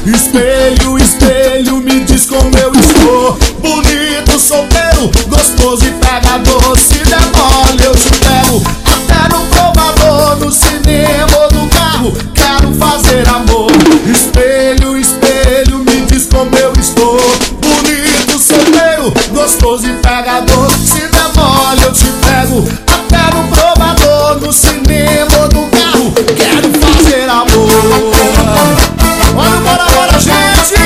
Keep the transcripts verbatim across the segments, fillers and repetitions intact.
Espelho, espelho, me diz como eu estou. Bonito, solteiro, gostoso e pegador. Se der mole eu te pego, até no provador, no cinema ou no carro, quero fazer amor. Espelho, espelho, me diz como eu estou. Bonito, solteiro, gostoso e pegador. Se der mole eu te pego, até no provador, no cinema ou no carro, quero fazer amor. Bora, bora, bora, gente!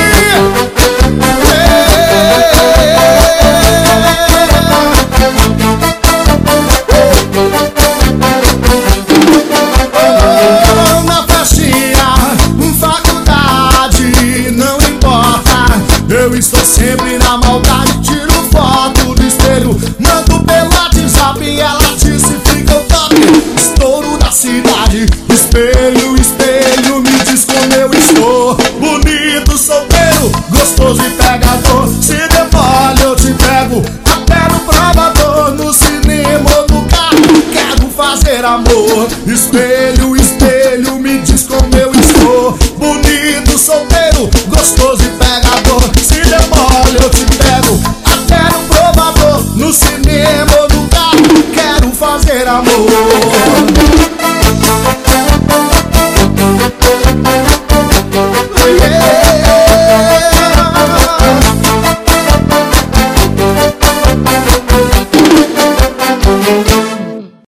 Oh, na festinha, faculdade, não importa, eu estou sempre na maldade. Tiro foto do espelho, mando pelo WhatsApp e ela disse fica o top. Estouro da cidade. Espelho, espelho, me diz como eu estou. Bonito, solteiro, gostoso e pegador. Se der mole eu te pego, até no provador, no cinema ou no carro, quero fazer amor. Espelho, espelho, me diz como eu estou. Bonito, solteiro, gostoso